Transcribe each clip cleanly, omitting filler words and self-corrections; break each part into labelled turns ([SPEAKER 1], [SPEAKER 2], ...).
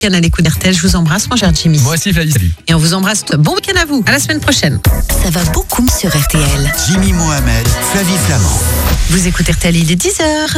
[SPEAKER 1] À l'écoute d'RTL, je vous embrasse, mon cher Jimmy.
[SPEAKER 2] Moi aussi, Flavie, salut.
[SPEAKER 1] Et on vous embrasse. Bon week-end à vous. À la semaine prochaine.
[SPEAKER 3] Ça va beaucoup sur RTL.
[SPEAKER 4] Jimmy Mohamed, Flavie Flamand.
[SPEAKER 1] Vous écoutez RTL, il est 10h.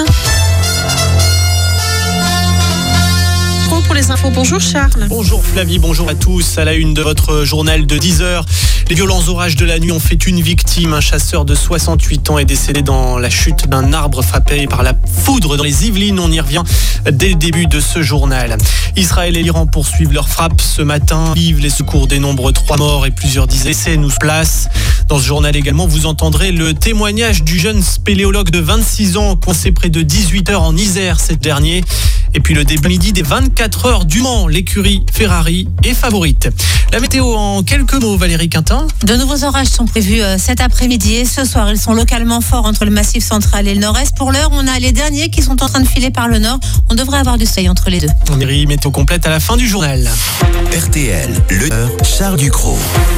[SPEAKER 1] Pour les infos. Bonjour Charles.
[SPEAKER 5] Bonjour Flavie, bonjour à tous. À la une de votre journal de 10h, les violents orages de la nuit ont fait une victime. Un chasseur de 68 ans est décédé dans la chute d'un arbre frappé par la foudre dans les Yvelines. On y revient dès le début de ce journal. Israël et l'Iran poursuivent leurs frappes ce matin. Les secours dénombrent 3 morts et plusieurs dizaines d'essais nous placent. Dans ce journal également, vous entendrez le témoignage du jeune spéléologue de 26 ans coincé près de 18h en Isère cet dernier. Et puis le début midi des 24 heures du Mans, l'écurie Ferrari est favorite. La météo en quelques mots, Valérie Quintin.
[SPEAKER 6] De nouveaux orages sont prévus cet après-midi et ce soir. Ils sont localement forts entre le massif central et le nord-est. Pour l'heure, on a les derniers qui sont en train de filer par le nord. On devrait avoir du soleil entre les deux.
[SPEAKER 5] On irait météo complète à la fin du journal.
[SPEAKER 4] RTL, le Charles Ducrot.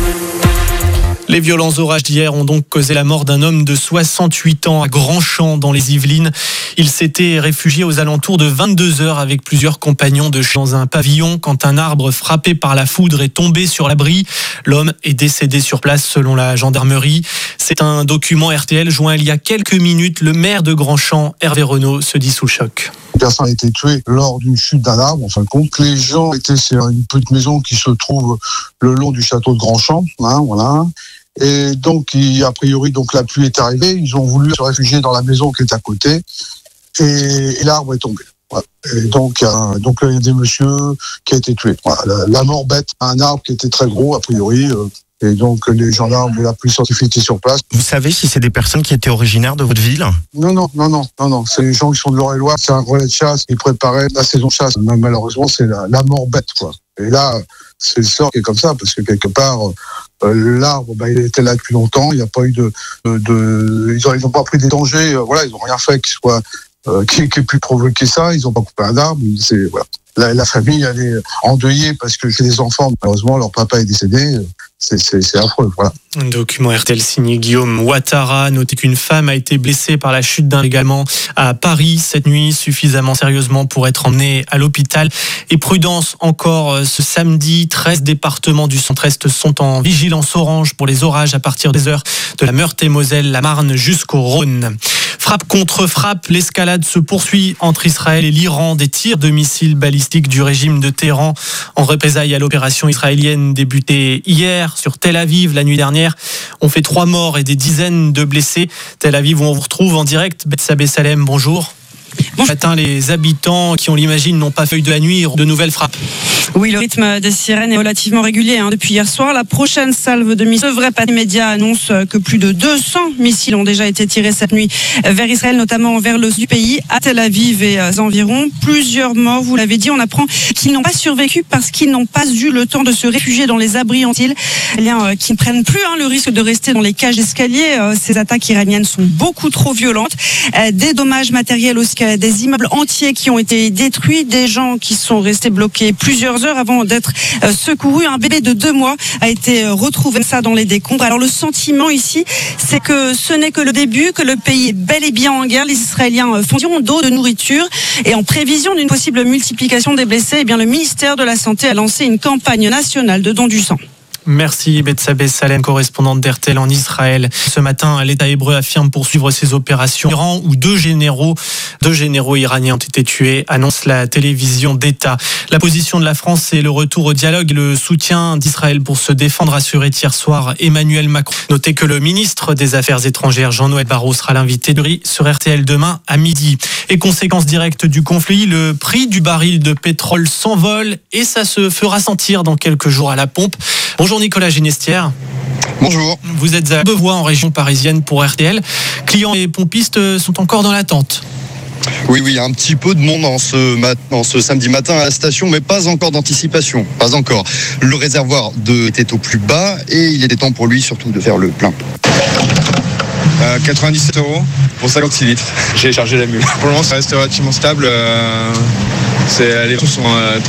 [SPEAKER 5] Les violents orages d'hier ont donc causé la mort d'un homme de 68 ans à Grandchamp dans les Yvelines. Il s'était réfugié aux alentours de 22h avec plusieurs compagnons de chant dans un pavillon quand un arbre frappé par la foudre est tombé sur l'abri. L'homme est décédé sur place selon la gendarmerie. C'est un document RTL joint il y a quelques minutes. Le maire de Grandchamp, Hervé Renaud, se dit sous le choc.
[SPEAKER 7] Une personne a été tuée lors d'une chute d'un arbre, en fin de compte. Les gens étaient sur une petite maison qui se trouve le long du château de Grandchamp, voilà. Et donc, a priori, la pluie est arrivée. Ils ont voulu se réfugier dans la maison qui est à côté. Et l'arbre est tombé. Voilà. Et donc, il y a des messieurs qui a été tués. Voilà. La mort bête, un arbre qui était très gros, a priori. Et donc, les gendarmes et la police scientifique étaient sur place.
[SPEAKER 8] Vous savez si c'est des personnes qui étaient originaires de votre ville ?
[SPEAKER 7] Non. C'est les gens qui sont de l'Eure-et-Loire. C'est un relais de chasse. Ils préparaient la saison de chasse. Mais malheureusement, c'est la mort bête, quoi. Et là, c'est le sort qui est comme ça, parce que quelque part, l'arbre, il était là depuis longtemps. Il n'y a pas eu ils n'ont pas pris des dangers. Ils n'ont rien fait qui ait pu provoquer ça. Ils n'ont pas coupé un arbre. Voilà. La famille, elle est endeuillée parce que c'est des enfants. Malheureusement, leur papa est décédé. C'est affreux, voilà.
[SPEAKER 5] Un document RTL signé Guillaume Ouattara. Notez qu'une femme a été blessée par la chute d'un également à Paris cette nuit, suffisamment sérieusement pour être emmenée à l'hôpital. Et prudence encore ce samedi, 13 départements du centre-est sont en vigilance orange pour les orages à partir des heures de la Meurthe-et-Moselle, la Marne jusqu'au Rhône. Frappe contre frappe, l'escalade se poursuit entre Israël et l'Iran. Des tirs de missiles balistiques du régime de Téhéran en représailles à l'opération israélienne débutée hier sur Tel Aviv la nuit dernière. On fait 3 morts et des dizaines de blessés. Tel Aviv, où on vous retrouve en direct. Bethsabée Salem, bonjour. Ce matin, les habitants qui, on l'imagine, n'ont pas feuille de la nuit, de nouvelles frappes.
[SPEAKER 9] Oui, le rythme des sirènes est relativement régulier depuis hier soir. La prochaine salve de missiles devrait pas. Les médias annoncent que plus de 200 missiles ont déjà été tirés cette nuit vers Israël, notamment vers le sud du pays, à Tel Aviv et environ. Plusieurs morts, vous l'avez dit. On apprend qu'ils n'ont pas survécu parce qu'ils n'ont pas eu le temps de se réfugier dans les abris anti-îles, qui ne prennent plus le risque de rester dans les cages d'escalier. Ces attaques iraniennes sont beaucoup trop violentes. Des dommages matériels aussi, des immeubles entiers qui ont été détruits, des gens qui sont restés bloqués plusieurs heures avant d'être secourus. Un bébé de 2 mois a été retrouvé dans les décombres. Alors le sentiment ici, c'est que ce n'est que le début, que le pays est bel et bien en guerre. Les Israéliens font d'eau, de nourriture, et en prévision d'une possible multiplication des blessés, le ministère de la Santé a lancé une campagne nationale de dons du sang.
[SPEAKER 5] Merci Bethsabée Salem, correspondante d'RTL en Israël. Ce matin, l'État hébreu affirme poursuivre ses opérations. Iran, où deux généraux iraniens ont été tués, annonce la télévision d'État. La position de la France, c'est le retour au dialogue, le soutien d'Israël pour se défendre, assuré hier soir Emmanuel Macron. Notez que le ministre des Affaires étrangères, Jean-Noël Barrot, sera l'invité de riz sur RTL demain à midi. Et conséquence directe du conflit, le prix du baril de pétrole s'envole et ça se fera sentir dans quelques jours à la pompe. Bonjour Nicolas Ginestière.
[SPEAKER 10] Bonjour.
[SPEAKER 5] Vous êtes à Bevois en région parisienne pour RTL. Clients et pompistes sont encore dans l'attente.
[SPEAKER 10] Oui, il y a un petit peu de monde en ce samedi matin à la station, mais pas encore d'anticipation, pas encore. Le réservoir était au plus bas et il était temps pour lui surtout de faire le plein.
[SPEAKER 11] 97 € pour 56 litres. J'ai chargé la mule. Pour le moment, ça reste relativement stable. Les taux sont